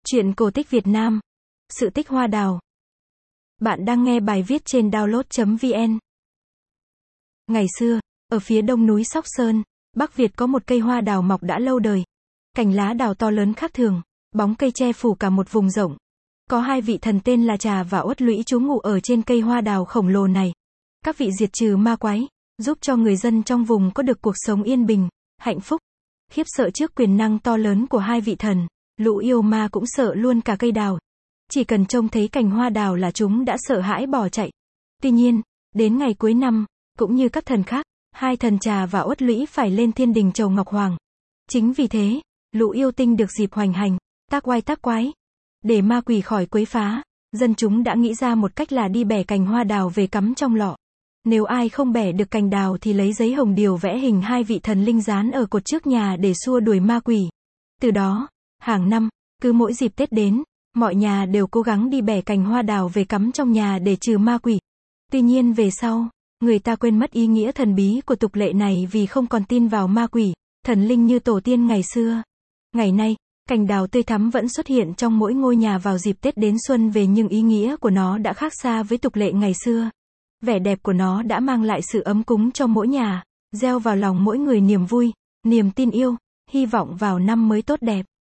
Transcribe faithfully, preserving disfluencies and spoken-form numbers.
Truyện cổ tích Việt Nam. Sự tích hoa đào. Bạn đang nghe bài viết trên download chấm vn. Ngày xưa, ở phía đông núi Sóc Sơn, Bắc Việt có một cây hoa đào mọc đã lâu đời. Cành lá đào to lớn khác thường, bóng cây che phủ cả một vùng rộng. Có hai vị thần tên là Trà và Uất Lũy trú ngụ ở trên cây hoa đào khổng lồ này. Các vị diệt trừ ma quái, giúp cho người dân trong vùng có được cuộc sống yên bình, hạnh phúc. Khiếp sợ trước quyền năng to lớn của hai vị thần, lũ yêu ma cũng sợ luôn cả cây đào. Chỉ cần trông thấy cành hoa đào là chúng đã sợ hãi bỏ chạy. Tuy nhiên, đến ngày cuối năm, cũng như các thần khác, hai thần Trà và Uất Lũy phải lên thiên đình chầu Ngọc Hoàng. Chính vì thế, lũ yêu tinh được dịp hoành hành, tác oai tác quái. Để ma quỷ khỏi quấy phá, dân chúng đã nghĩ ra một cách là đi bẻ cành hoa đào về cắm trong lọ. Nếu ai không bẻ được cành đào thì lấy giấy hồng điều vẽ hình hai vị thần linh dán ở cột trước nhà để xua đuổi ma quỷ. Từ đó, hàng năm, cứ mỗi dịp Tết đến, mọi nhà đều cố gắng đi bẻ cành hoa đào về cắm trong nhà để trừ ma quỷ. Tuy nhiên về sau, người ta quên mất ý nghĩa thần bí của tục lệ này vì không còn tin vào ma quỷ, thần linh như tổ tiên ngày xưa. Ngày nay, cành đào tươi thắm vẫn xuất hiện trong mỗi ngôi nhà vào dịp Tết đến xuân về, nhưng ý nghĩa của nó đã khác xa với tục lệ ngày xưa. Vẻ đẹp của nó đã mang lại sự ấm cúng cho mỗi nhà, gieo vào lòng mỗi người niềm vui, niềm tin yêu, hy vọng vào năm mới tốt đẹp.